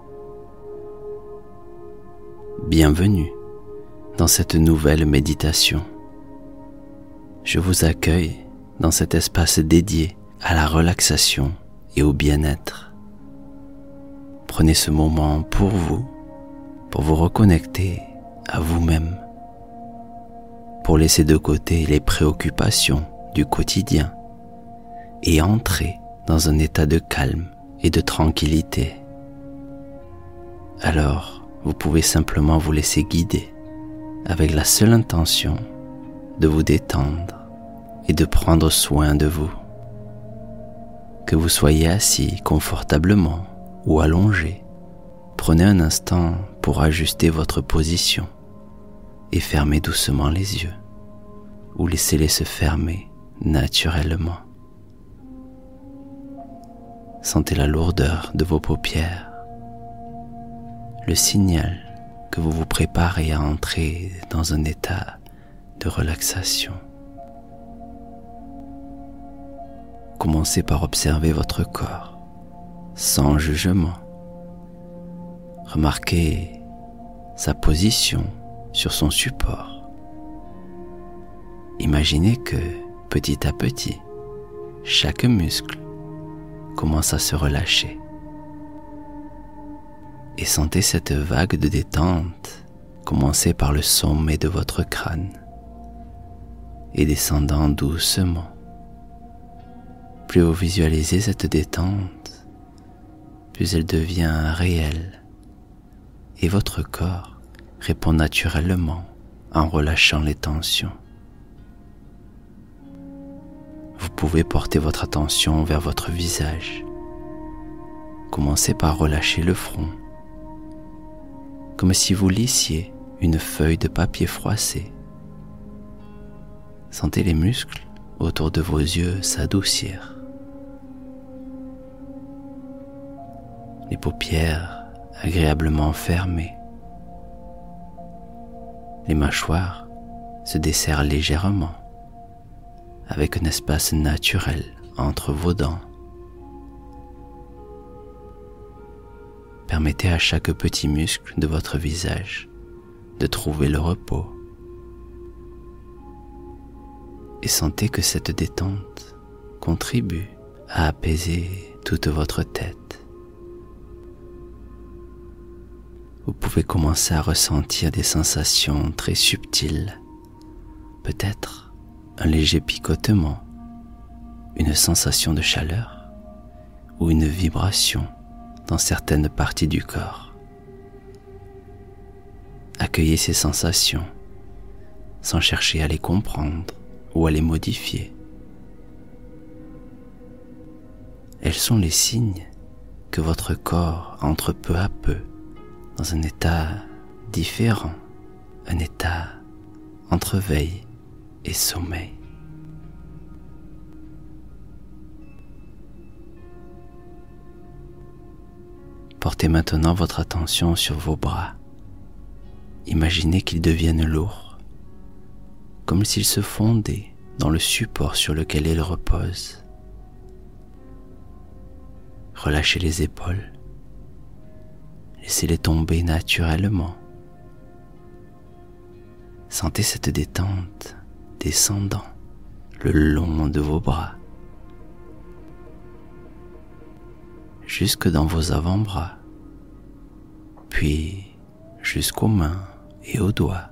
Bienvenue dans cette nouvelle méditation. Je vous accueille dans cet espace dédié à la relaxation et au bien-être. Prenez ce moment pour vous reconnecter à vous-même, pour laisser de côté les préoccupations du quotidien et entrer dans un état de calme et de tranquillité. Alors, vous pouvez simplement vous laisser guider avec la seule intention de vous détendre et de prendre soin de vous. Que vous soyez assis confortablement ou allongé, prenez un instant pour ajuster votre position et fermez doucement les yeux ou laissez-les se fermer naturellement. Sentez la lourdeur de vos paupières, le signal que vous vous préparez à entrer dans un état de relaxation. Commencez par observer votre corps sans jugement. Remarquez sa position sur son support. Imaginez que, petit à petit, chaque muscle commence à se relâcher. Et sentez cette vague de détente commencer par le sommet de votre crâne et descendant doucement. Plus vous visualisez cette détente, plus elle devient réelle et votre corps répond naturellement en relâchant les tensions. Vous pouvez porter votre attention vers votre visage. Commencez par relâcher le front, comme si vous lissiez une feuille de papier froissé. Sentez les muscles autour de vos yeux s'adoucir. Les paupières agréablement fermées. Les mâchoires se desserrent légèrement, avec un espace naturel entre vos dents. Permettez à chaque petit muscle de votre visage de trouver le repos. Et sentez que cette détente contribue à apaiser toute votre tête. Vous pouvez commencer à ressentir des sensations très subtiles, peut-être un léger picotement, une sensation de chaleur ou une vibration dans certaines parties du corps. Accueillez ces sensations sans chercher à les comprendre ou à les modifier. Elles sont les signes que votre corps entre peu à peu dans un état différent, un état entre veille et sommeil. Portez maintenant votre attention sur vos bras. Imaginez qu'ils deviennent lourds, comme s'ils se fondaient dans le support sur lequel ils reposent. Relâchez les épaules. Laissez-les tomber naturellement. Sentez cette détente descendant le long de vos bras, jusque dans vos avant-bras, puis jusqu'aux mains et aux doigts.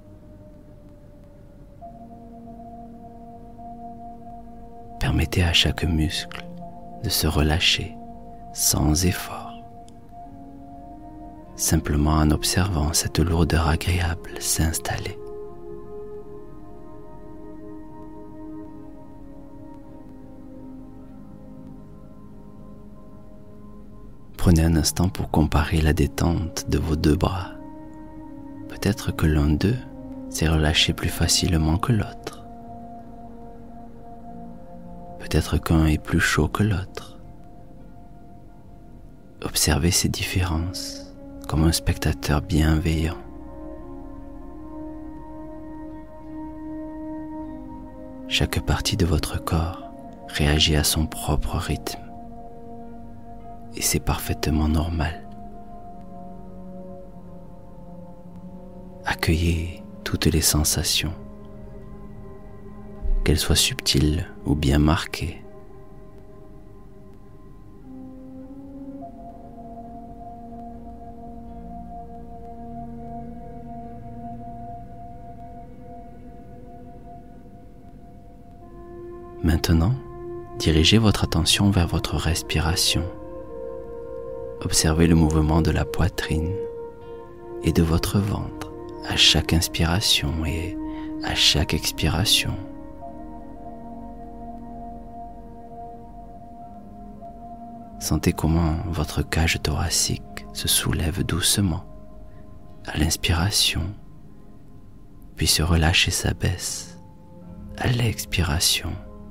Permettez à chaque muscle de se relâcher sans effort, simplement en observant cette lourdeur agréable s'installer. Prenez un instant pour comparer la détente de vos deux bras. Peut-être que l'un d'eux s'est relâché plus facilement que l'autre. Peut-être qu'un est plus chaud que l'autre. Observez ces différences comme un spectateur bienveillant. Chaque partie de votre corps réagit à son propre rythme. Et c'est parfaitement normal. accueillez toutes les sensations, qu'elles soient subtiles ou bien marquées. Maintenant, dirigez votre attention vers votre respiration. Observez le mouvement de la poitrine et de votre ventre à chaque inspiration et à chaque expiration. Sentez comment votre cage thoracique se soulève doucement à l'inspiration, puis se relâche et s'abaisse à l'expiration.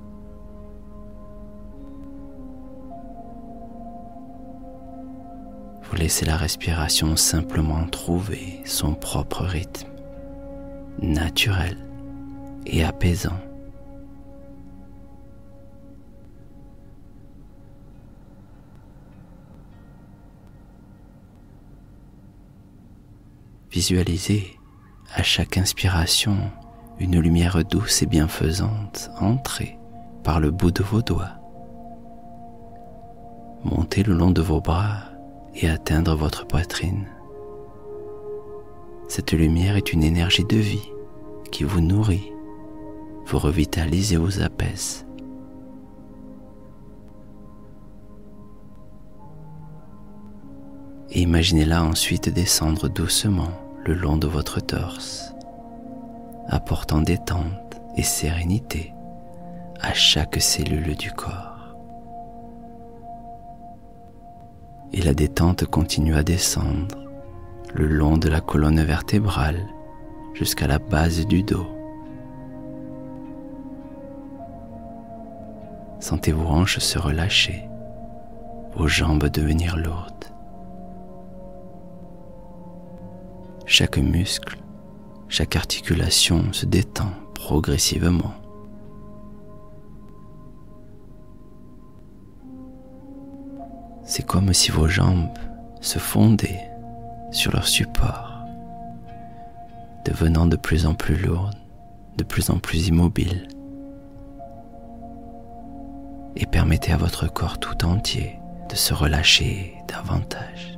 Vous laissez la respiration simplement trouver son propre rythme, naturel et apaisant. Visualisez à chaque inspiration une lumière douce et bienfaisante entrer par le bout de vos doigts, monter le long de vos bras et atteindre votre poitrine. Cette lumière est une énergie de vie qui vous nourrit, vous revitalise et vous apaise. Et imaginez-la ensuite descendre doucement le long de votre torse, apportant détente et sérénité à chaque cellule du corps. Et la détente continue à descendre le long de la colonne vertébrale jusqu'à la base du dos. Sentez vos hanches se relâcher, vos jambes devenir lourdes. Chaque muscle, chaque articulation se détend progressivement. C'est comme si vos jambes se fondaient sur leur support, devenant de plus en plus lourdes, de plus en plus immobiles, et permettez à votre corps tout entier de se relâcher davantage.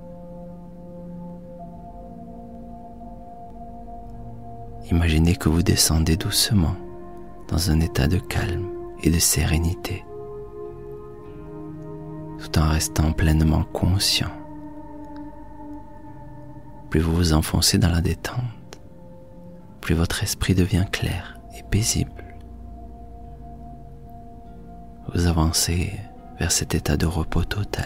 Imaginez que vous descendez doucement dans un état de calme et de sérénité, tout en restant pleinement conscient. Plus vous vous enfoncez dans la détente, plus votre esprit devient clair et paisible. Vous avancez vers cet état de repos total.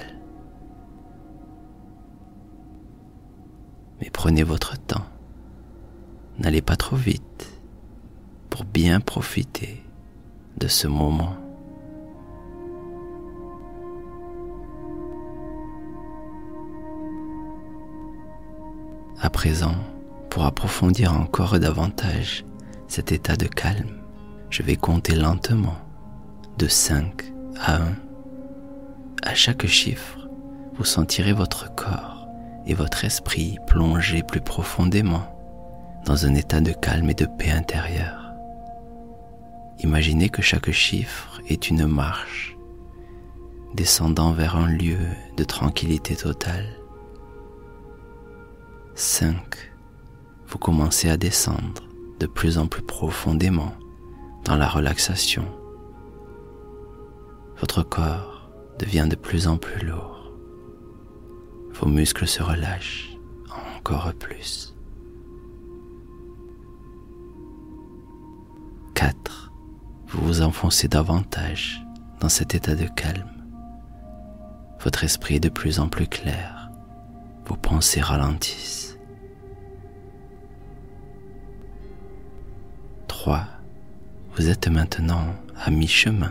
Mais prenez votre temps. N'allez pas trop vite pour bien profiter de ce moment. À présent, pour approfondir encore davantage cet état de calme, je vais compter lentement de 5 à 1. À chaque chiffre, vous sentirez votre corps et votre esprit plonger plus profondément dans un état de calme et de paix intérieure. Imaginez que chaque chiffre est une marche descendant vers un lieu de tranquillité totale. 5. Vous commencez à descendre de plus en plus profondément dans la relaxation. Votre corps devient de plus en plus lourd. Vos muscles se relâchent encore plus. 4. Vous vous enfoncez davantage dans cet état de calme. Votre esprit est de plus en plus clair. Vos pensées ralentissent. 3. Vous êtes maintenant à mi-chemin.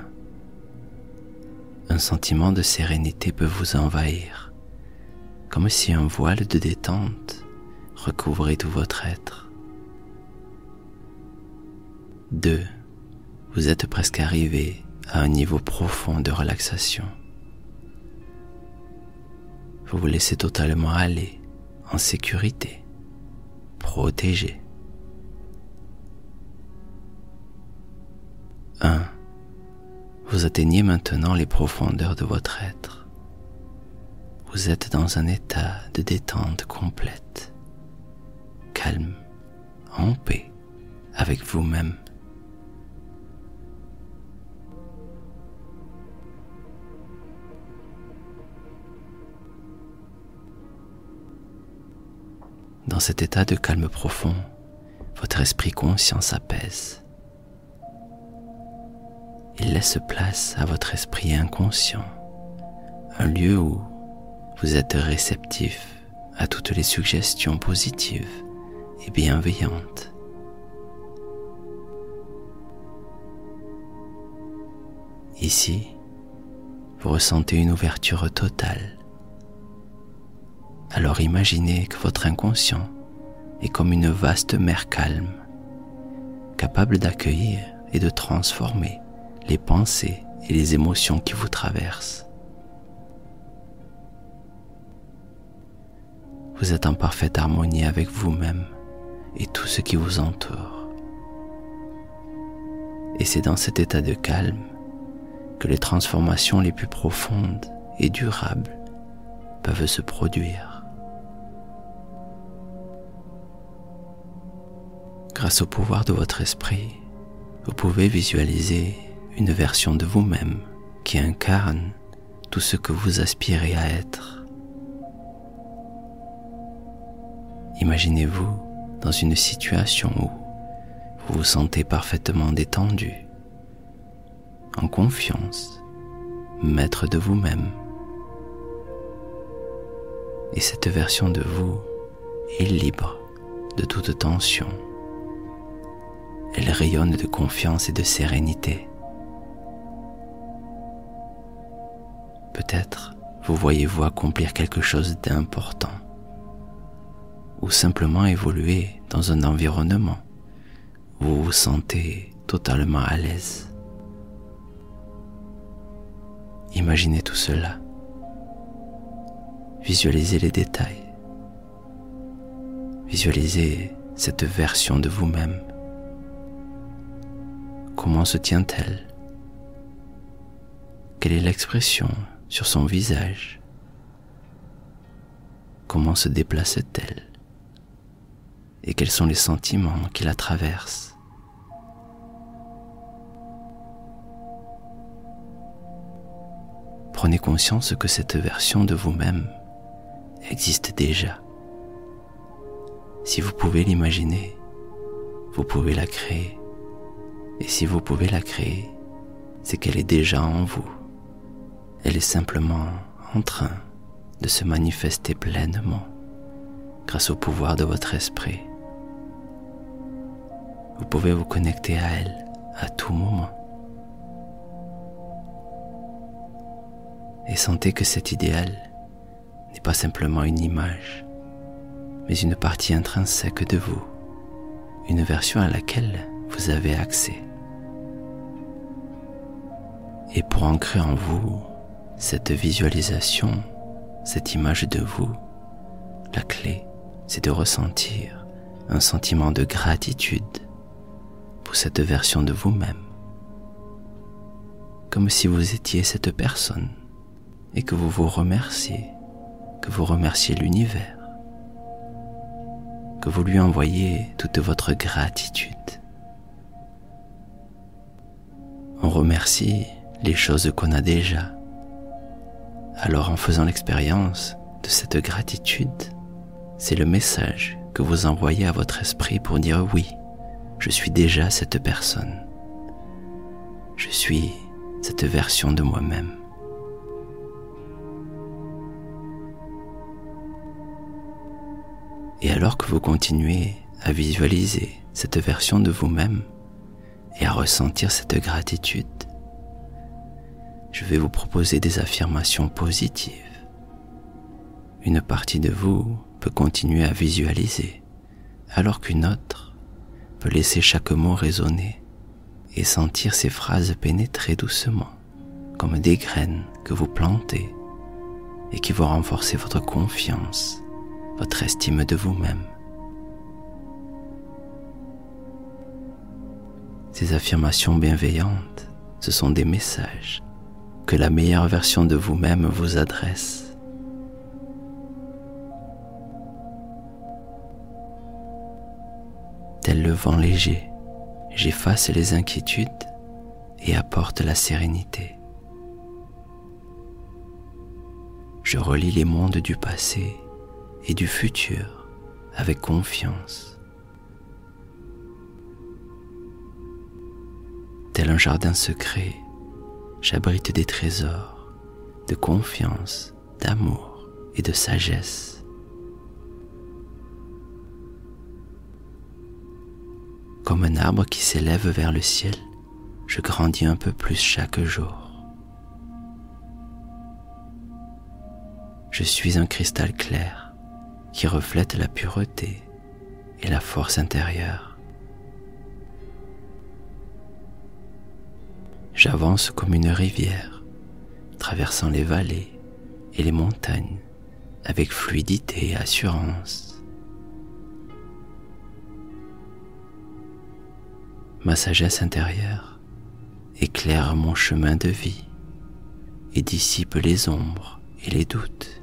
Un sentiment de sérénité peut vous envahir, comme si un voile de détente recouvrait tout votre être. 2. Vous êtes presque arrivé à un niveau profond de relaxation. Vous vous laissez totalement aller en sécurité, protégé. 1. Vous atteignez maintenant les profondeurs de votre être. Vous êtes dans un état de détente complète, calme, en paix avec vous-même. Dans cet état de calme profond, votre esprit conscient s'apaise. Il laisse place à votre esprit inconscient, un lieu où vous êtes réceptif à toutes les suggestions positives et bienveillantes. Ici, vous ressentez une ouverture totale. Alors imaginez que votre inconscient est comme une vaste mer calme, capable d'accueillir et de transformer les pensées et les émotions qui vous traversent. Vous êtes en parfaite harmonie avec vous-même et tout ce qui vous entoure. Et c'est dans cet état de calme que les transformations les plus profondes et durables peuvent se produire. Grâce au pouvoir de votre esprit, vous pouvez visualiser une version de vous-même qui incarne tout ce que vous aspirez à être. Imaginez-vous dans une situation où vous vous sentez parfaitement détendu, en confiance, maître de vous-même. Et cette version de vous est libre de toute tension. Elle rayonne de confiance et de sérénité. Peut-être vous voyez-vous accomplir quelque chose d'important ou simplement évoluer dans un environnement où vous vous sentez totalement à l'aise. Imaginez tout cela. Visualisez les détails. Visualisez cette version de vous-même. Comment se tient-elle? Quelle est l'expression sur son visage? Comment se déplace-t-elle? Et quels sont les sentiments qui la traversent? Prenez conscience que cette version de vous-même existe déjà. Si vous pouvez l'imaginer, vous pouvez la créer. Et si vous pouvez la créer, c'est qu'elle est déjà en vous. Elle est simplement en train de se manifester pleinement grâce au pouvoir de votre esprit. Vous pouvez vous connecter à elle à tout moment. Et sentez que cet idéal n'est pas simplement une image, mais une partie intrinsèque de vous, une version à laquelle vous avez accès. Et pour ancrer en vous cette visualisation, cette image de vous, la clé, c'est de ressentir un sentiment de gratitude pour cette version de vous-même, comme si vous étiez cette personne et que vous vous remerciez, que vous remerciez l'univers, que vous lui envoyez toute votre gratitude. On remercie les choses qu'on a déjà. Alors en faisant l'expérience de cette gratitude, c'est le message que vous envoyez à votre esprit pour dire oui, je suis déjà cette personne. Je suis cette version de moi-même. Et alors que vous continuez à visualiser cette version de vous-même et à ressentir cette gratitude, je vais vous proposer des affirmations positives. Une partie de vous peut continuer à visualiser, alors qu'une autre peut laisser chaque mot résonner et sentir ces phrases pénétrer doucement, comme des graines que vous plantez et qui vont renforcer votre confiance, votre estime de vous-même. Ces affirmations bienveillantes, ce sont des messages que la meilleure version de vous-même vous adresse. Tel le vent léger, j'efface les inquiétudes et apporte la sérénité. Je relie les mondes du passé et du futur avec confiance. Tel un jardin secret, j'abrite des trésors de confiance, d'amour et de sagesse. Comme un arbre qui s'élève vers le ciel, je grandis un peu plus chaque jour. Je suis un cristal clair qui reflète la pureté et la force intérieure. J'avance comme une rivière, traversant les vallées et les montagnes avec fluidité et assurance. Ma sagesse intérieure éclaire mon chemin de vie et dissipe les ombres et les doutes.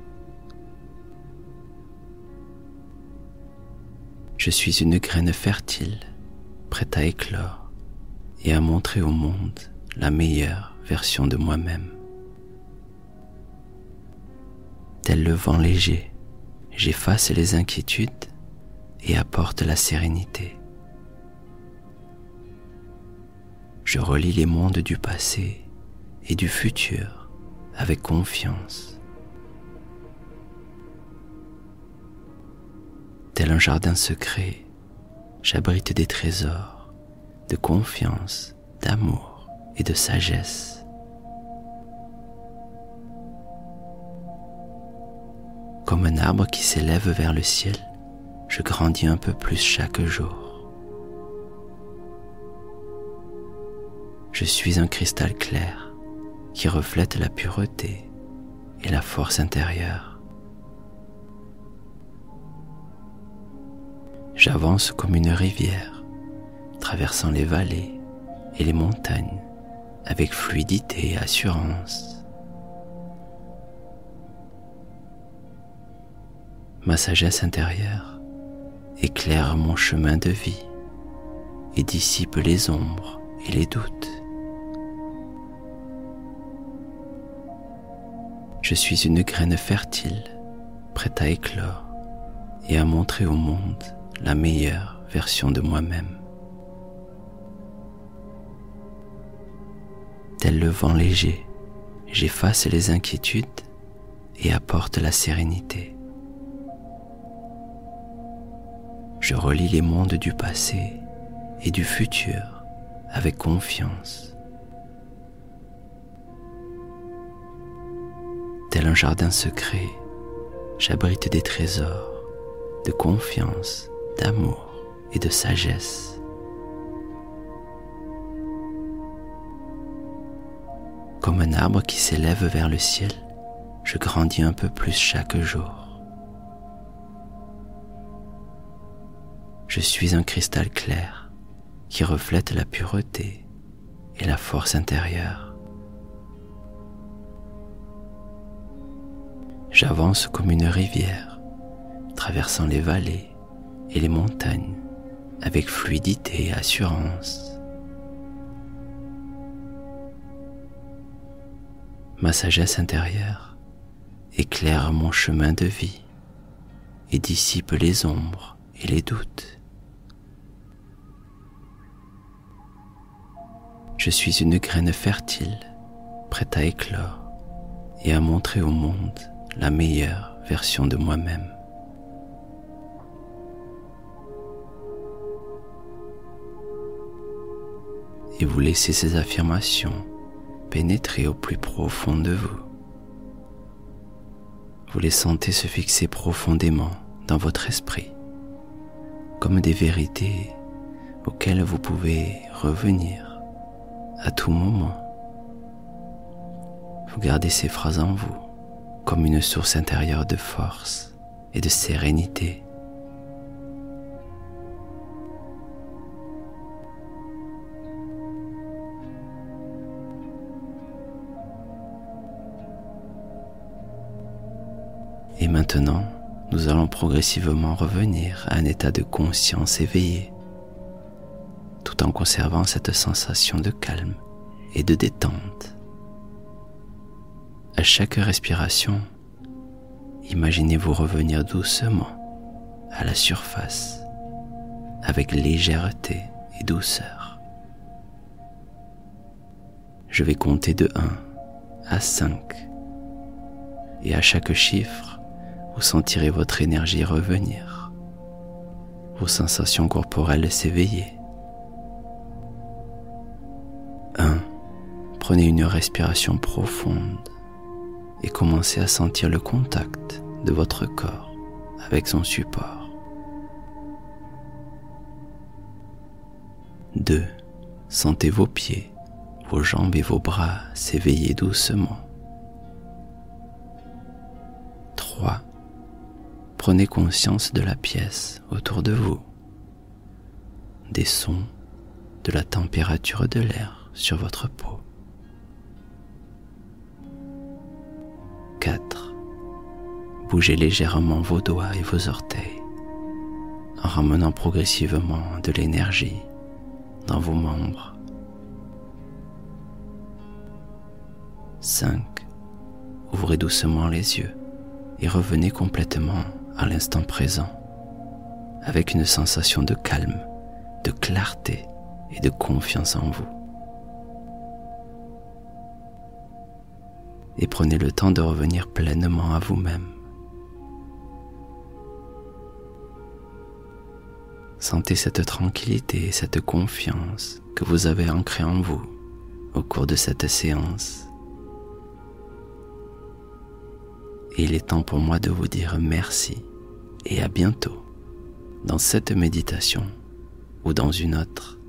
Je suis une graine fertile, prête à éclore et à montrer au monde la meilleure version de moi-même. Tel le vent léger, j'efface les inquiétudes et apporte la sérénité. Je relie les mondes du passé et du futur avec confiance. Tel un jardin secret, j'abrite des trésors de confiance, d'amour et de sagesse. Comme un arbre qui s'élève vers le ciel, je grandis un peu plus chaque jour. Je suis un cristal clair qui reflète la pureté et la force intérieure. J'avance comme une rivière, traversant les vallées et les montagnes avec fluidité et assurance. Ma sagesse intérieure éclaire mon chemin de vie et dissipe les ombres et les doutes. Je suis une graine fertile, prête à éclore et à montrer au monde la meilleure version de moi-même. Tel le vent léger, j'efface les inquiétudes et apporte la sérénité. Je relie les mondes du passé et du futur avec confiance. Tel un jardin secret, j'abrite des trésors de confiance, d'amour et de sagesse. Comme un arbre qui s'élève vers le ciel, je grandis un peu plus chaque jour. Je suis un cristal clair qui reflète la pureté et la force intérieure. J'avance comme une rivière, traversant les vallées et les montagnes avec fluidité et assurance. Ma sagesse intérieure éclaire mon chemin de vie et dissipe les ombres et les doutes. Je suis une graine fertile, prête à éclore et à montrer au monde la meilleure version de moi-même. Et vous laissez ces affirmations pénétrer au plus profond de vous. Vous les sentez se fixer profondément dans votre esprit, comme des vérités auxquelles vous pouvez revenir à tout moment. Vous gardez ces phrases en vous comme une source intérieure de force et de sérénité. Maintenant, nous allons progressivement revenir à un état de conscience éveillé, tout en conservant cette sensation de calme et de détente. À chaque respiration, imaginez-vous revenir doucement à la surface, avec légèreté et douceur. Je vais compter de 1 à 5, et à chaque chiffre, vous sentirez votre énergie revenir, vos sensations corporelles s'éveiller. 1. Prenez une respiration profonde et commencez à sentir le contact de votre corps avec son support. 2. Sentez vos pieds, vos jambes et vos bras s'éveiller doucement. 3. Prenez conscience de la pièce autour de vous, des sons, de la température de l'air sur votre peau. 4. Bougez légèrement vos doigts et vos orteils en ramenant progressivement de l'énergie dans vos membres. 5. Ouvrez doucement les yeux et revenez complètement à l'instant présent avec une sensation de calme, de clarté et de confiance en vous. Et prenez le temps de revenir pleinement à vous-même. Sentez cette tranquillité et cette confiance que vous avez ancrée en vous au cours de cette séance. Et il est temps pour moi de vous dire merci et à bientôt dans cette méditation ou dans une autre.